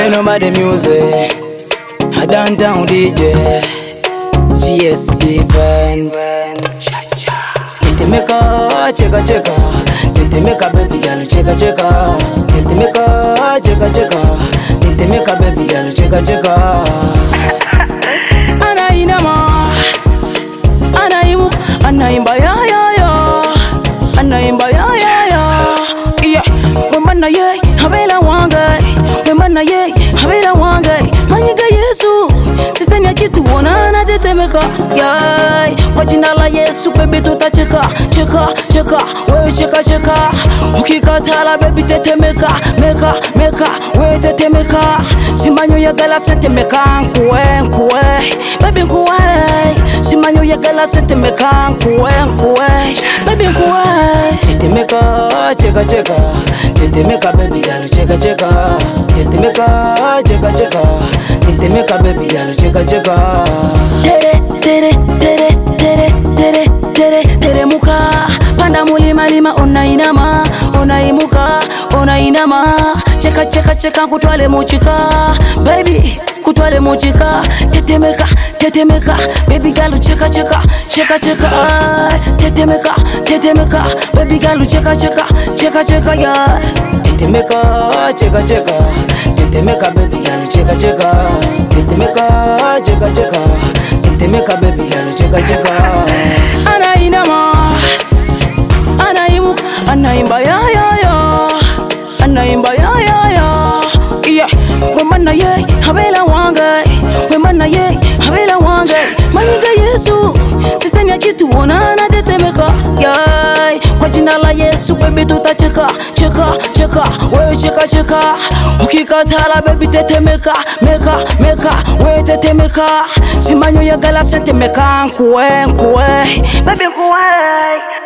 Man over the music, a downtown DJ, GS event. Tetemeka, cheka cheka, tetemeka baby girl, cheka cheka, tetemeka, cheka cheka, tetemeka baby girl, cheka cheka. Anainama, anaimu, anaimba ya ya ya, anaimba ya ya ya. Yeah, wemana ye, habela wangai, wemana ye, habela wangai. Manyiga Yesu, sitani ya kitu wonana tetemeka. Yeah, kwa jina la Yesu baby tutacheka, cheka cheka, wewe cheka cheka. Ukikatala baby tetemeka, meka meka, wewe tetemeka. Simanyo ya gala tetemeka, nkuwe nkuwe, baby nkuwe. Simanyo ya gala tetemeka, nkuwe nkuwe, baby nkuwe. Tetemeka, cheka cheka, tetemeka baby girl, cheka cheka, tetemeka, cheka cheka, tetemeka baby girl, cheka cheka. Tere tere tere tere tere tere tere muka, panda mulima lima unainama, unaimuka unainama. Cheka cheka cheka kutwale muchika, baby kutwale muchika. Tetemeka tetemeka, baby girl cheka cheka, cheka cheka. Tetemeka tetemeka, baby girl cheka cheka, cheka cheka ya. Tetemeka cheka cheka, tetemeka baby girl cheka cheka, tetemeka cheka cheka, tetemeka baby girl cheka cheka. Anainama, anaimu, anaimba ya ya ya, anaimba ya ya ya. Yeah, wemana ye, habela wangai, wemana ye, habela wangai. Manyiga Yesu, sitani ya kitu wonana tetemeka. Yeah, kwa jina la Yesu baby tutacheka, cheka cheka, wewe cheka cheka. Ukikatala baby tetemeka, meka meka, wewe tetemeka. Simanyo ya gala tetemeka, nkuwe nkuwe, baby nkuwe.